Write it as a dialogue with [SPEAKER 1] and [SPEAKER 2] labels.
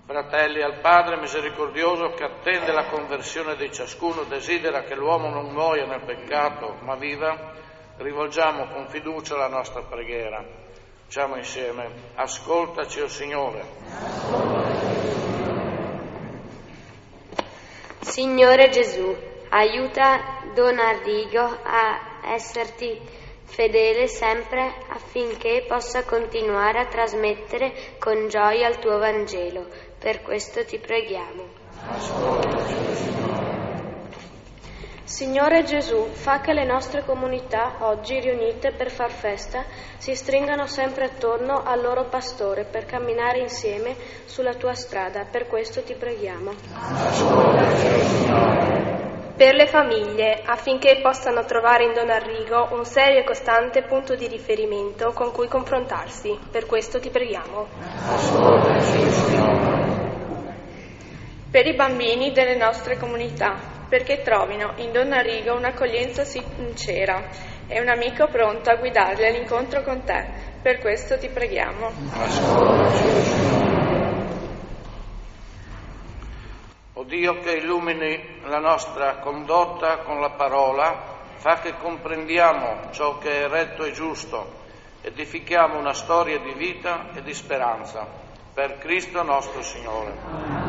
[SPEAKER 1] Fratelli, al Padre misericordioso che attende la conversione di ciascuno, desidera che l'uomo non muoia nel peccato, ma viva, rivolgiamo con fiducia la nostra preghiera. Diciamo insieme: ascoltaci, o Signore.
[SPEAKER 2] Signore Gesù, aiuta Don Arrigo a esserti fedele sempre affinché possa continuare a trasmettere con gioia il tuo Vangelo. Per questo ti preghiamo.
[SPEAKER 1] Ascoltaci, Signore.
[SPEAKER 3] Signore Gesù, fa che le nostre comunità, oggi riunite per far festa, si stringano sempre attorno al loro pastore per camminare insieme sulla tua strada. Per questo ti preghiamo.
[SPEAKER 1] Ascoltaci, Signore.
[SPEAKER 4] Per le famiglie, affinché possano trovare in Don Arrigo un serio e costante punto di riferimento con cui confrontarsi. Per questo ti preghiamo.
[SPEAKER 1] Ascoltaci, Signore.
[SPEAKER 5] Per i bambini delle nostre comunità, perché trovino in Don Arrigo un'accoglienza sincera e un amico pronto a guidarli all'incontro con te. Per questo ti preghiamo.
[SPEAKER 1] Ascoltaci, Signore. O Dio che illumini la nostra condotta con la parola, fa che comprendiamo ciò che è retto e giusto, edifichiamo una storia di vita e di speranza. Per Cristo nostro Signore.